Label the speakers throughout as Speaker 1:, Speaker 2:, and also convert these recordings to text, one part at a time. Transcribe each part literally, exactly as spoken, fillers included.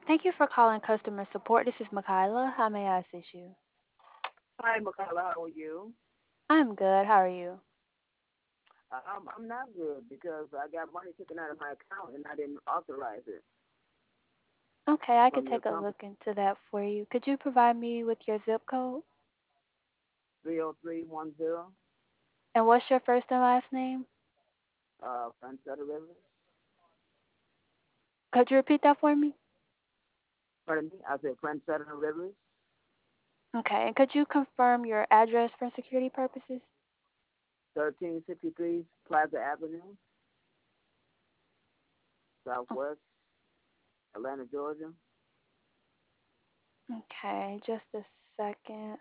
Speaker 1: Thank you for calling customer support. This is Makayla. How may I assist you?
Speaker 2: Hi, Makala. How are you?
Speaker 1: I'm good. How are you?
Speaker 2: Uh, I'm I'm not good because I got money taken out of my account and I didn't authorize it
Speaker 1: Okay, I could
Speaker 2: from your
Speaker 1: take a
Speaker 2: company.
Speaker 1: look into that for you. Could you provide me with your zip code?
Speaker 2: Three zero three one zero.
Speaker 1: And what's your first and last name?
Speaker 2: Uh, Francetta Rivers.
Speaker 1: Could you repeat that for me?
Speaker 2: Pardon me. I said Francetta Rivers.
Speaker 1: Okay, and could you confirm your address for security purposes?
Speaker 2: Thirteen sixty three Plaza Avenue,
Speaker 1: Oh,
Speaker 2: Southwest Atlanta, Georgia.
Speaker 1: okay, just a second.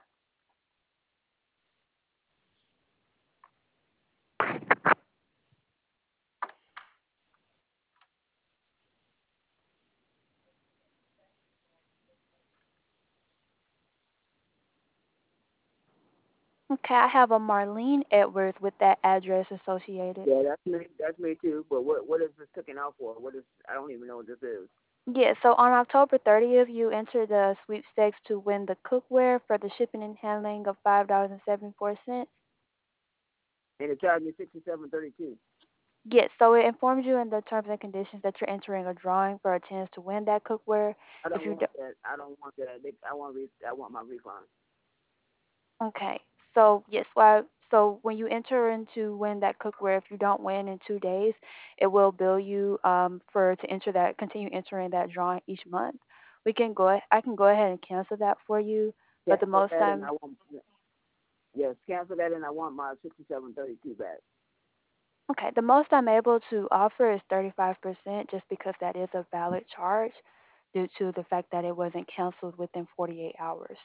Speaker 1: Okay, I have a Marlene Edwards with that address associated.
Speaker 2: Yeah, that's me. That's me too. But what what is this taken out for? What is? I don't even know what this is.
Speaker 1: Yeah, so on October thirtieth, you entered the sweepstakes to win the cookware for the shipping and handling of five dollars and seventy-four cents.
Speaker 2: And it charged me sixty seven thirty two.
Speaker 1: Yes, so it informs you in the terms and conditions that you're entering a drawing for a chance to win that cookware.
Speaker 2: I
Speaker 1: If
Speaker 2: don't
Speaker 1: you do,
Speaker 2: want that. I don't want that. They, I want re, I want my refund.
Speaker 1: okay, so yes, well, so when you enter into win that cookware, if you don't win in two days, it will bill you um, for to enter that, continue entering that drawing each month. We can go, I can go ahead and cancel that for you, but the
Speaker 2: Cancel
Speaker 1: most
Speaker 2: that, and
Speaker 1: time,
Speaker 2: I want yes, cancel that, and I want my sixty seven thirty two back.
Speaker 1: okay, the most I'm able to offer is thirty-five percent, just because that is a valid charge due to the fact that it wasn't canceled within forty-eight hours.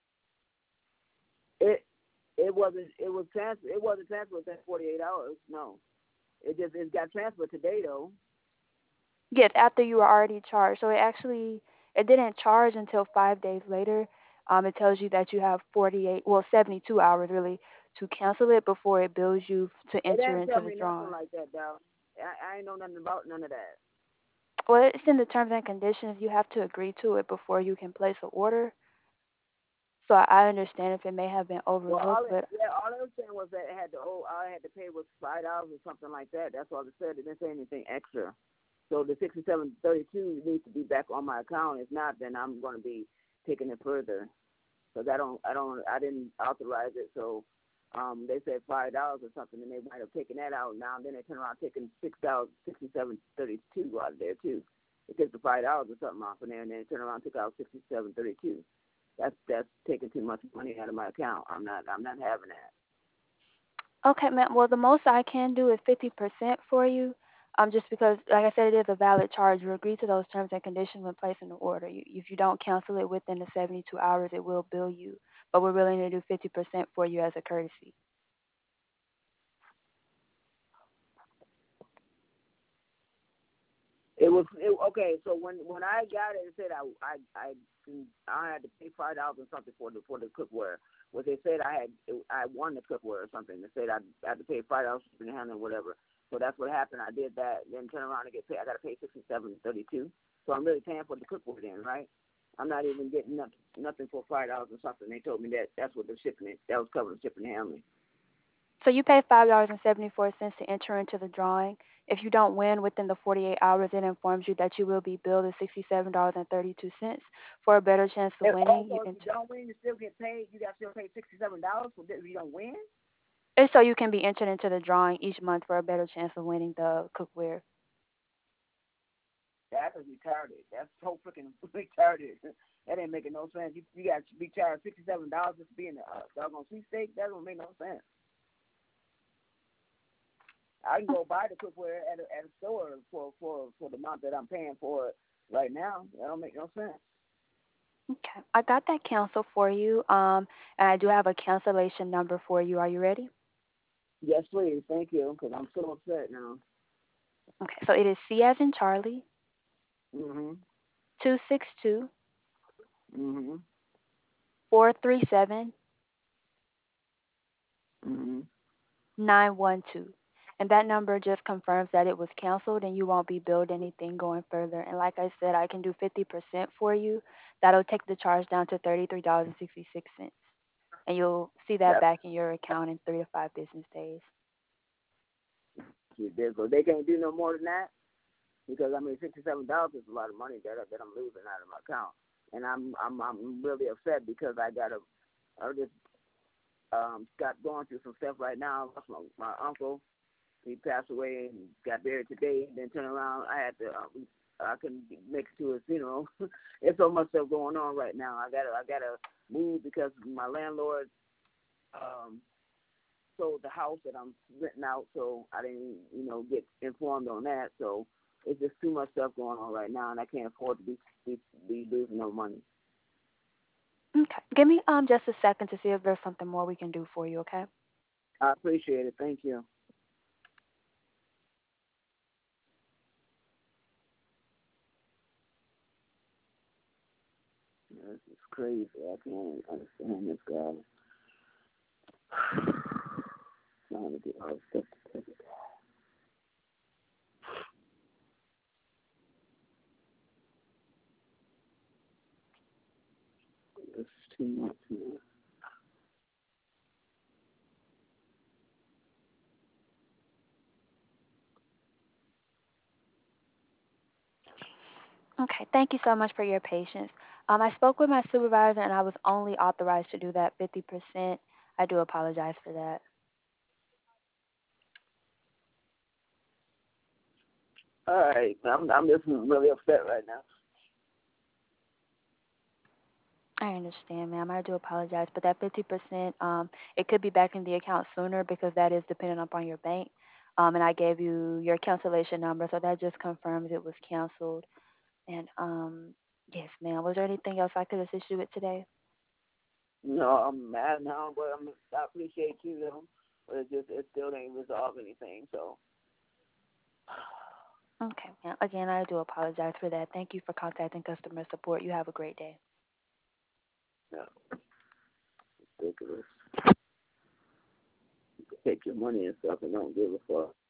Speaker 2: It it wasn't it was trans it wasn't transferred within forty eight hours. No, it just it got transferred today though.
Speaker 1: Yes, after you were already charged. So it actually it didn't charge until five days later. Um, it tells you that you have forty-eight, well, seventy-two hours really to cancel it before it bills you to
Speaker 2: It
Speaker 1: enter
Speaker 2: didn't
Speaker 1: into
Speaker 2: tell
Speaker 1: the
Speaker 2: me nothing
Speaker 1: drawing.
Speaker 2: like that though. I, I ain't know nothing about none of that.
Speaker 1: Well, it's in the terms and conditions. You have to agree to it before you can place an order. So I understand if it may have been
Speaker 2: Well, all
Speaker 1: overlooked,
Speaker 2: it,
Speaker 1: but
Speaker 2: yeah, all it was saying was that it had to oh all I had to pay was five dollars or something like that. That's all it said. It didn't say anything extra. So the sixty seven thirty two needs to be back on my account. If not, then I'm going to be taking it further. Because I don't, I don't, I didn't authorize it. So um, they said five dollars or something, and they might have taken that out now. And then they turn around taking six dollars, sixty-seven thirty-two out of there too. They took the five dollars or something off of there, and then they turn around and took out sixty-seven thirty-two. That's that's taking too much money out of my account. I'm not, I'm not having that.
Speaker 1: okay, ma'am. Well, the most I can do is fifty percent for you. Um, just because, like I said, it is a valid charge. You agree to those terms and conditions when placing the order. You, if you don't cancel it within the seventy-two hours, it will bill you. But we're willing to do fifty percent for you as a courtesy.
Speaker 2: It was it, okay. So when when I got it, it said I I I I had to pay five dollars or something for the for the cookware. What they said I had I won the cookware or something. They said I, I had to pay five dollars for the handle or whatever. So that's what happened. I did that. Then turn around and get paid. I got to pay sixty seven thirty two. So I'm really paying for the cookware then, right? I'm not even getting nothing nothing for five dollars or something. They told me that that's what the shipping that was covering shipping and handling.
Speaker 1: So you pay five dollars and seventy-four cents to enter into the drawing. If you don't win within the forty-eight hours, it informs you that you will be billed at sixty-seven dollars and thirty-two cents. For a better chance of
Speaker 2: And
Speaker 1: winning, you
Speaker 2: also, if you
Speaker 1: enter.
Speaker 2: don't win, you still get paid. You got to still pay sixty seven dollars for if you don't win.
Speaker 1: And so you can be entered into the drawing each month for a better chance of winning the cookware.
Speaker 2: That is retarded. That's so freaking retarded. That ain't making no sense. You you got to be charged sixty seven dollars just to be in the uh, doggone sweepstake. That don't make no sense. I can go buy the cookware at a, at a store for for for the amount that I'm paying for it right now. That don't make no sense.
Speaker 1: Okay, I got that cancel for you. Um, and I do have a cancellation number for you. Are you ready?
Speaker 2: Yes, please. Thank you. Because I'm so upset now.
Speaker 1: Okay, so it is C as in Charlie,
Speaker 2: Mhm.
Speaker 1: two six two
Speaker 2: Mhm.
Speaker 1: four three seven
Speaker 2: Mhm.
Speaker 1: nine one two. And that number just confirms that it was canceled and you won't be billed anything going further. And like I said, I can do fifty percent for you. That'll take the charge down to thirty-three dollars and sixty-six cents. And you'll see that
Speaker 2: That's
Speaker 1: back in your account in three to five business days.
Speaker 2: what they so they can't do no more than that because I mean sixty-seven dollars is a lot of money that that I'm losing out of my account, and I'm I'm I'm really upset because I got a I just um got going through some stuff right now. I lost my my uncle. He passed away and got buried today. Then turn around, I had to. Uh, I couldn't make it to his funeral. There's so much stuff going on right now. I gotta I gotta move because my landlord um sold the house that I'm renting out, so I didn't, you know, get informed on that. So it's just too much stuff going on right now, and I can't afford to be be, be losing no money.
Speaker 1: Okay. Give me um just a second to see if there's something more we can do for you, okay?
Speaker 2: I appreciate it. Thank you. This is crazy. I can't understand this guy. Trying to get all this stuff together. This is too much, man.
Speaker 1: Okay. Thank you so much for your patience. Um, I spoke with my supervisor and I was only authorized to do that fifty percent. I do apologize for that.
Speaker 2: All right, I'm I'm just really upset right now.
Speaker 1: I understand, ma'am. I do apologize, but that fifty percent, um, it could be back in the account sooner because that is dependent upon your bank. Um, and I gave you your cancellation number, so that just confirms it was canceled. And um, yes, ma'am. Was there anything else I could assist you with today?
Speaker 2: No, I'm mad now, but I'm I appreciate you though. But it just it still ain't resolve anything. So
Speaker 1: Okay, ma'am. Again, I do apologize for that. Thank you for contacting customer support. You have a great day.
Speaker 2: yeah, ridiculous. Take your money and stuff and don't give a fuck.